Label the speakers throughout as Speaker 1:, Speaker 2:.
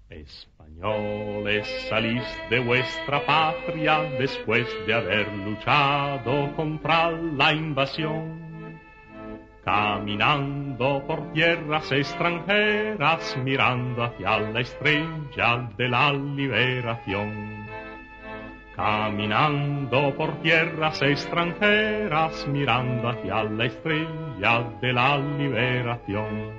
Speaker 1: Españoles, salís de vuestra patria después de haber luchado contra la invasión, caminando por tierras extranjeras, mirando hacia la estrella de la liberación. Caminando por tierras extranjeras, mirando hacia la estrella de la liberación.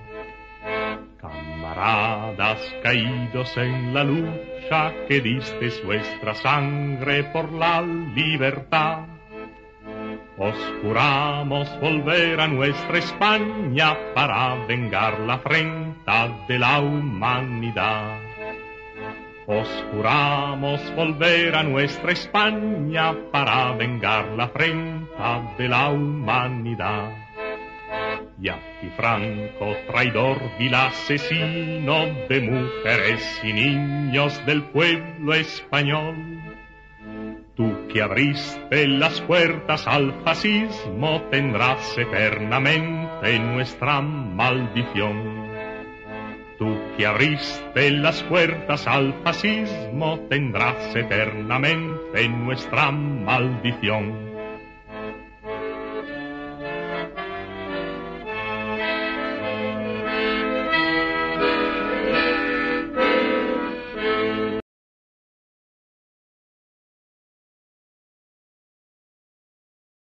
Speaker 1: Camaradas caídos en la lucha, que disteis vuestra sangre por la libertad, os juramos volver a nuestra España para vengar la afrenta de la humanidad. Os juramos volver a nuestra España para vengar la afrenta de la humanidad. Y a ti, Franco, traidor, vil asesino de mujeres y niños del pueblo español, tú que abriste las puertas al fascismo, tendrás eternamente nuestra maldición. Tú que abriste las puertas al fascismo, tendrás eternamente nuestra maldición.